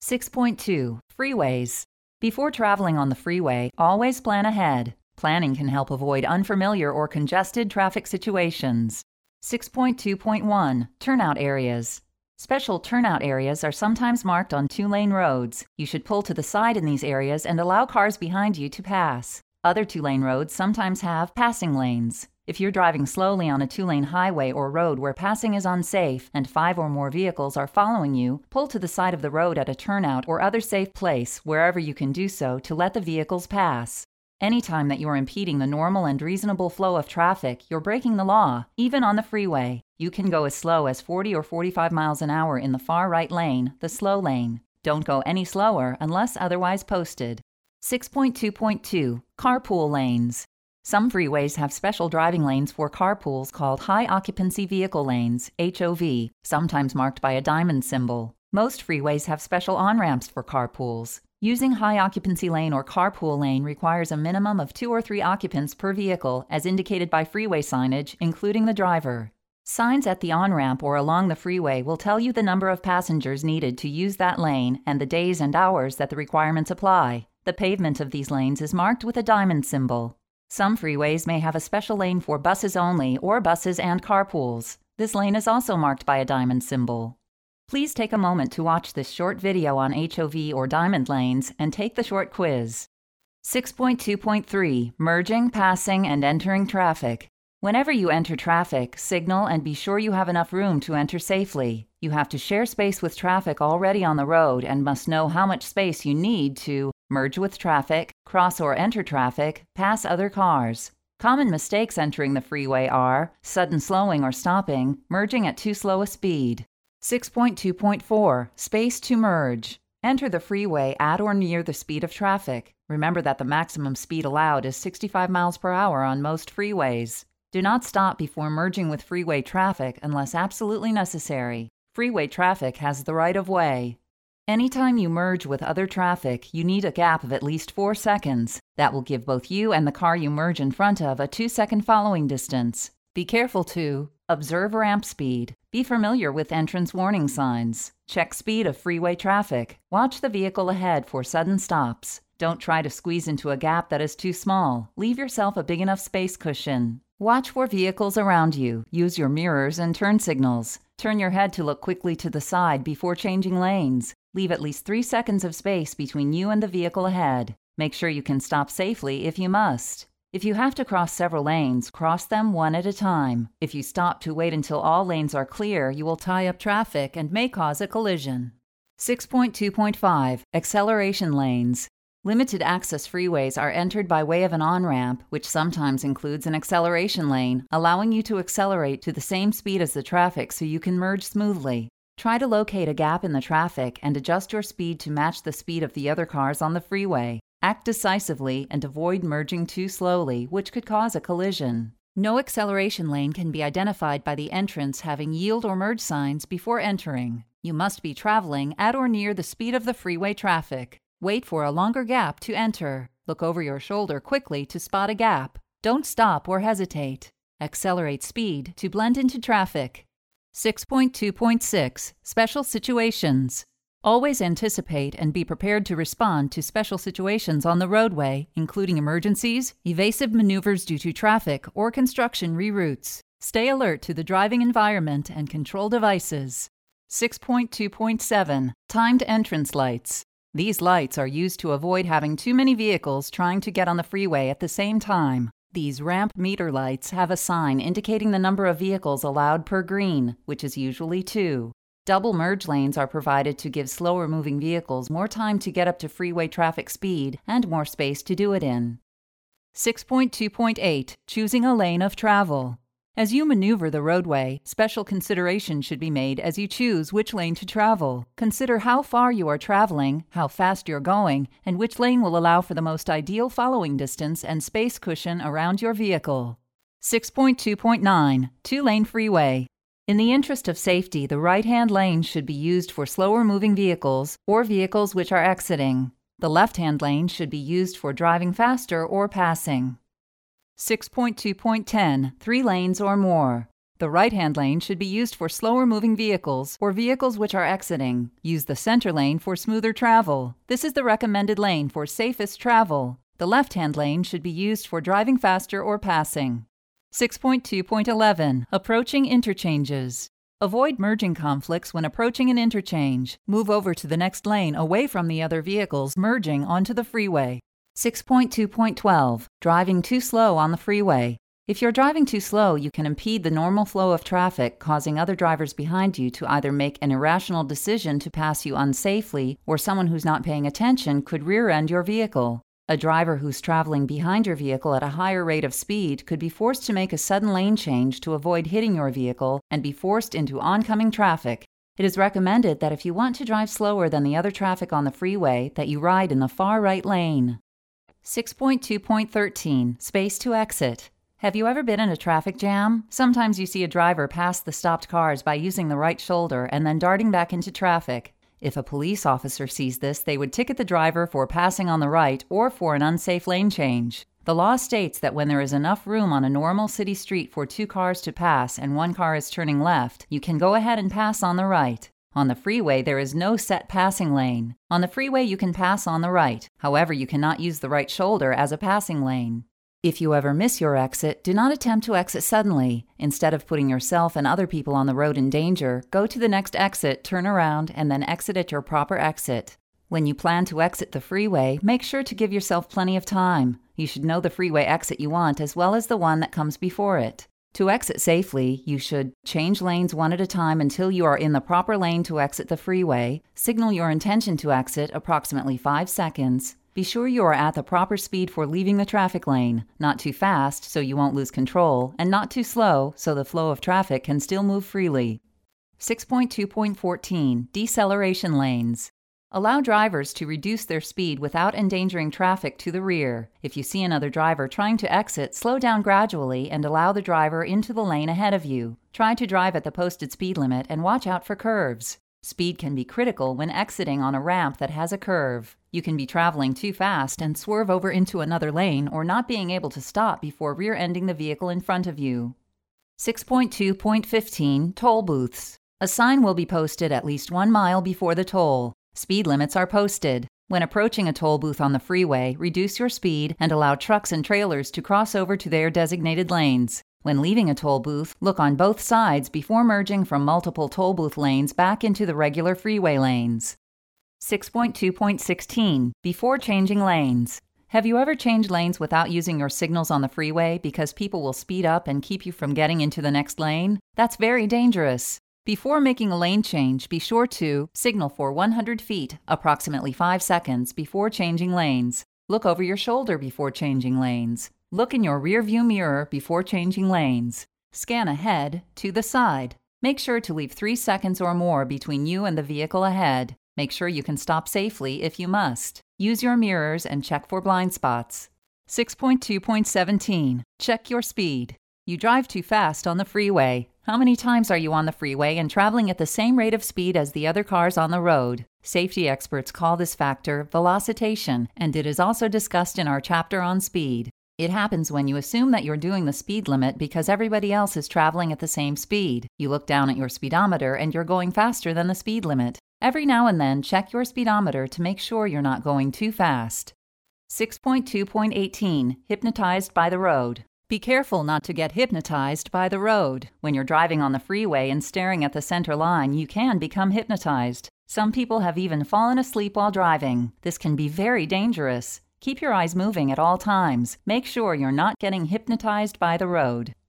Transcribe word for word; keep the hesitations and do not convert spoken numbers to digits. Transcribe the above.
six point two. Freeways. Before traveling on the freeway, always plan ahead. Planning can help avoid unfamiliar or congested traffic situations. six point two point one. Turnout areas. Special turnout areas are sometimes marked on two-lane roads. You should pull to the side in these areas and allow cars behind you to pass. Other two-lane roads sometimes have passing lanes. If you're driving slowly on a two-lane highway or road where passing is unsafe and five or more vehicles are following you, pull to the side of the road at a turnout or other safe place wherever you can do so to let the vehicles pass. Anytime that you're impeding the normal and reasonable flow of traffic, you're breaking the law, even on the freeway. You can go as slow as forty or forty-five miles an hour in the far right lane, the slow lane. Don't go any slower unless otherwise posted. six point two point two. Carpool lanes. Some freeways have special driving lanes for carpools called high occupancy vehicle lanes, H O V, sometimes marked by a diamond symbol. Most freeways have special on-ramps for carpools. Using high occupancy lane or carpool lane requires a minimum of two or three occupants per vehicle as indicated by freeway signage, including the driver. Signs at the on-ramp or along the freeway will tell you the number of passengers needed to use that lane and the days and hours that the requirements apply. The pavement of these lanes is marked with a diamond symbol. Some freeways may have a special lane for buses only or buses and carpools. This lane is also marked by a diamond symbol. Please take a moment to watch this short video on H O V or diamond lanes and take the short quiz. six point two point three. Merging, passing, and entering traffic. Whenever you enter traffic, signal and be sure you have enough room to enter safely. You have to share space with traffic already on the road and must know how much space you need to merge with traffic, cross or enter traffic, pass other cars. Common mistakes entering the freeway are sudden slowing or stopping, merging at too slow a speed. six point two point four. Space to merge. Enter the freeway at or near the speed of traffic. Remember that the maximum speed allowed is sixty-five miles per hour on most freeways. Do not stop before merging with freeway traffic unless absolutely necessary. Freeway traffic has the right of way. Anytime you merge with other traffic, you need a gap of at least four seconds. That will give both you and the car you merge in front of a two-second following distance. Be careful to observe ramp speed. Be familiar with entrance warning signs. Check speed of freeway traffic. Watch the vehicle ahead for sudden stops. Don't try to squeeze into a gap that is too small. Leave yourself a big enough space cushion. Watch for vehicles around you. Use your mirrors and turn signals. Turn your head to look quickly to the side before changing lanes. Leave at least three seconds of space between you and the vehicle ahead. Make sure you can stop safely if you must. If you have to cross several lanes, cross them one at a time. If you stop to wait until all lanes are clear, you will tie up traffic and may cause a collision. six point two point five. Acceleration lanes. Limited access freeways are entered by way of an on-ramp, which sometimes includes an acceleration lane, allowing you to accelerate to the same speed as the traffic so you can merge smoothly. Try to locate a gap in the traffic and adjust your speed to match the speed of the other cars on the freeway. Act decisively and avoid merging too slowly, which could cause a collision. No acceleration lane can be identified by the entrance having yield or merge signs before entering. You must be traveling at or near the speed of the freeway traffic. Wait for a longer gap to enter. Look over your shoulder quickly to spot a gap. Don't stop or hesitate. Accelerate speed to blend into traffic. six point two point six. Special situations. Always anticipate and be prepared to respond to special situations on the roadway, including emergencies, evasive maneuvers due to traffic, or construction reroutes. Stay alert to the driving environment and control devices. six point two point seven. Timed entrance lights. These lights are used to avoid having too many vehicles trying to get on the freeway at the same time. These ramp meter lights have a sign indicating the number of vehicles allowed per green, which is usually two. Double merge lanes are provided to give slower moving vehicles more time to get up to freeway traffic speed and more space to do it in. six point two point eight. Choosing a lane of travel. As you maneuver the roadway, special consideration should be made as you choose which lane to travel. Consider how far you are traveling, how fast you're going, and which lane will allow for the most ideal following distance and space cushion around your vehicle. six point two point nine. Two-lane freeway. In the interest of safety, the right-hand lane should be used for slower-moving vehicles or vehicles which are exiting. The left-hand lane should be used for driving faster or passing. six point two point ten. Three lanes or more. The right-hand lane should be used for slower-moving vehicles or vehicles which are exiting. Use the center lane for smoother travel. This is the recommended lane for safest travel. The left-hand lane should be used for driving faster or passing. six point two point eleven. Approaching interchanges. Avoid merging conflicts when approaching an interchange. Move over to the next lane away from the other vehicles merging onto the freeway. six point two point twelve. Driving too slow on the freeway. If you're driving too slow, you can impede the normal flow of traffic, causing other drivers behind you to either make an irrational decision to pass you unsafely, or someone who's not paying attention could rear-end your vehicle. A driver who's traveling behind your vehicle at a higher rate of speed could be forced to make a sudden lane change to avoid hitting your vehicle and be forced into oncoming traffic. It is recommended that if you want to drive slower than the other traffic on the freeway, that you ride in the far right lane. six point two point thirteen. Space to exit. Have you ever been in a traffic jam? Sometimes you see a driver pass the stopped cars by using the right shoulder and then darting back into traffic. If a police officer sees this, they would ticket the driver for passing on the right or for an unsafe lane change. The law states that when there is enough room on a normal city street for two cars to pass and one car is turning left, you can go ahead and pass on the right. On the freeway, there is no set passing lane. On the freeway, you can pass on the right. However, you cannot use the right shoulder as a passing lane. If you ever miss your exit, do not attempt to exit suddenly. Instead of putting yourself and other people on the road in danger, go to the next exit, turn around, and then exit at your proper exit. When you plan to exit the freeway, make sure to give yourself plenty of time. You should know the freeway exit you want as well as the one that comes before it. To exit safely, you should change lanes one at a time until you are in the proper lane to exit the freeway, signal your intention to exit approximately five seconds, be sure you are at the proper speed for leaving the traffic lane, not too fast so you won't lose control, and not too slow so the flow of traffic can still move freely. six point two point fourteen. Deceleration lanes. Allow drivers to reduce their speed without endangering traffic to the rear. If you see another driver trying to exit, slow down gradually and allow the driver into the lane ahead of you. Try to drive at the posted speed limit and watch out for curves. Speed can be critical when exiting on a ramp that has a curve. You can be traveling too fast and swerve over into another lane or not being able to stop before rear-ending the vehicle in front of you. six point two point fifteen. Toll booths. A sign will be posted at least one mile before the toll. Speed limits are posted. When approaching a toll booth on the freeway, reduce your speed and allow trucks and trailers to cross over to their designated lanes. When leaving a toll booth, look on both sides before merging from multiple toll booth lanes back into the regular freeway lanes. six point two point sixteen. Before changing lanes. Have you ever changed lanes without using your signals on the freeway because people will speed up and keep you from getting into the next lane? That's very dangerous. Before making a lane change, be sure to signal for one hundred feet, approximately five seconds, before changing lanes. Look over your shoulder before changing lanes. Look in your rearview mirror before changing lanes. Scan ahead, to the side. Make sure to leave three seconds or more between you and the vehicle ahead. Make sure you can stop safely if you must. Use your mirrors and check for blind spots. six point two point seventeen. Check your speed. You drive too fast on the freeway. How many times are you on the freeway and traveling at the same rate of speed as the other cars on the road? Safety experts call this factor velocitation, and it is also discussed in our chapter on speed. It happens when you assume that you're doing the speed limit because everybody else is traveling at the same speed. You look down at your speedometer and you're going faster than the speed limit. Every now and then, check your speedometer to make sure you're not going too fast. six point two point eighteen. Hypnotized by the road. Be careful not to get hypnotized by the road. When you're driving on the freeway and staring at the center line, you can become hypnotized. Some people have even fallen asleep while driving. This can be very dangerous. Keep your eyes moving at all times. Make sure you're not getting hypnotized by the road.